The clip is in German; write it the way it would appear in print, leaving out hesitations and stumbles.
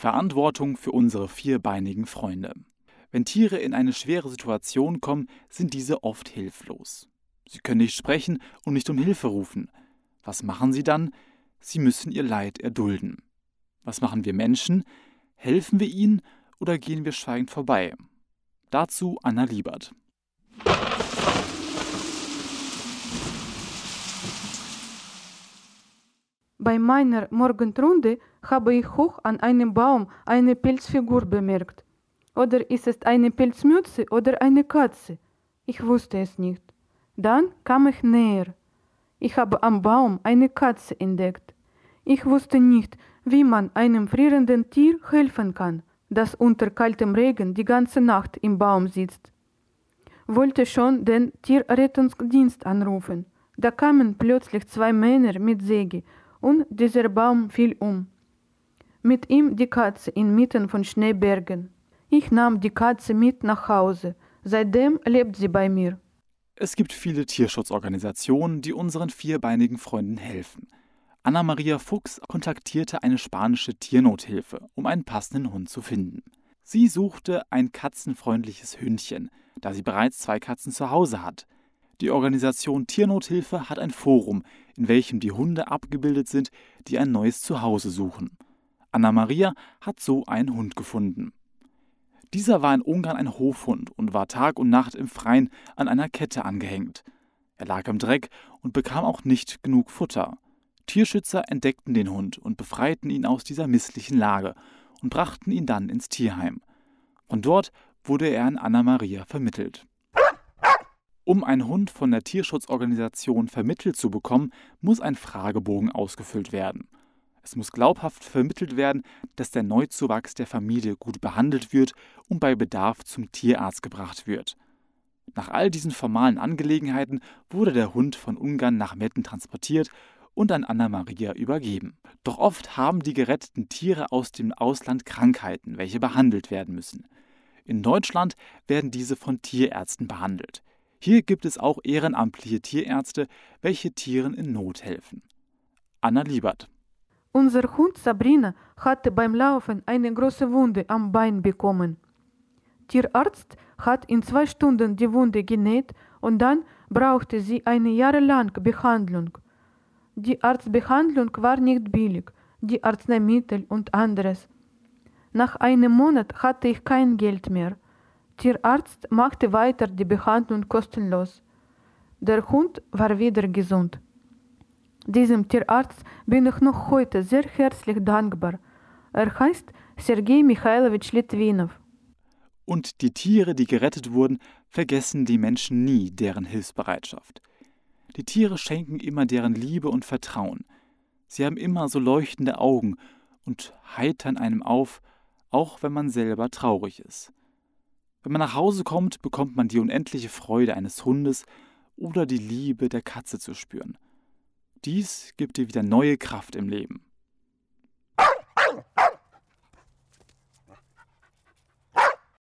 Verantwortung für unsere vierbeinigen Freunde. Wenn Tiere in eine schwere Situation kommen, sind diese oft hilflos. Sie können nicht sprechen und nicht um Hilfe rufen. Was machen sie dann? Sie müssen ihr Leid erdulden. Was machen wir Menschen? Helfen wir ihnen oder gehen wir schweigend vorbei? Dazu Anna Liebert. Bei meiner Morgenrunde habe ich hoch an einem Baum eine Pelzfigur bemerkt. Oder ist es eine Pelzmütze oder eine Katze? Ich wusste es nicht. Dann kam ich näher. Ich habe am Baum eine Katze entdeckt. Ich wusste nicht, wie man einem frierenden Tier helfen kann, das unter kaltem Regen die ganze Nacht im Baum sitzt. Wollte schon den Tierrettungsdienst anrufen. Da kamen plötzlich 2 Männer mit Säge und dieser Baum fiel um. Mit ihm die Katze inmitten von Schneebergen. Ich nahm die Katze mit nach Hause. Seitdem lebt sie bei mir. Es gibt viele Tierschutzorganisationen, die unseren vierbeinigen Freunden helfen. Anna-Maria Fuchs kontaktierte eine spanische Tiernothilfe, um einen passenden Hund zu finden. Sie suchte ein katzenfreundliches Hündchen, da sie bereits 2 Katzen zu Hause hat. Die Organisation Tiernothilfe hat ein Forum, in welchem die Hunde abgebildet sind, die ein neues Zuhause suchen. Anna-Maria hat so einen Hund gefunden. Dieser war in Ungarn ein Hofhund und war Tag und Nacht im Freien an einer Kette angehängt. Er lag im Dreck und bekam auch nicht genug Futter. Tierschützer entdeckten den Hund und befreiten ihn aus dieser misslichen Lage und brachten ihn dann ins Tierheim. Von dort wurde er an Anna-Maria vermittelt. Um einen Hund von der Tierschutzorganisation vermittelt zu bekommen, muss ein Fragebogen ausgefüllt werden. Es muss glaubhaft vermittelt werden, dass der Neuzuwachs der Familie gut behandelt wird und bei Bedarf zum Tierarzt gebracht wird. Nach all diesen formalen Angelegenheiten wurde der Hund von Ungarn nach Metten transportiert und an Anna-Maria übergeben. Doch oft haben die geretteten Tiere aus dem Ausland Krankheiten, welche behandelt werden müssen. In Deutschland werden diese von Tierärzten behandelt. Hier gibt es auch ehrenamtliche Tierärzte, welche Tieren in Not helfen. Anna Liebert. Unser Hund Sabrina hatte beim Laufen eine große Wunde am Bein bekommen. Tierarzt hat in 2 Stunden die Wunde genäht und dann brauchte sie eine jahrelange Behandlung. Die Arztbehandlung war nicht billig, die Arzneimittel und anderes. Nach einem Monat hatte ich kein Geld mehr. Tierarzt machte weiter die Behandlung kostenlos. Der Hund war wieder gesund. Diesem Tierarzt bin ich noch heute sehr herzlich dankbar. Er heißt Sergei Michailowitsch Litwinow. Und die Tiere, die gerettet wurden, vergessen die Menschen nie deren Hilfsbereitschaft. Die Tiere schenken immer deren Liebe und Vertrauen. Sie haben immer so leuchtende Augen und heitern einem auf, auch wenn man selber traurig ist. Wenn man nach Hause kommt, bekommt man die unendliche Freude eines Hundes oder die Liebe der Katze zu spüren. Dies gibt dir wieder neue Kraft im Leben.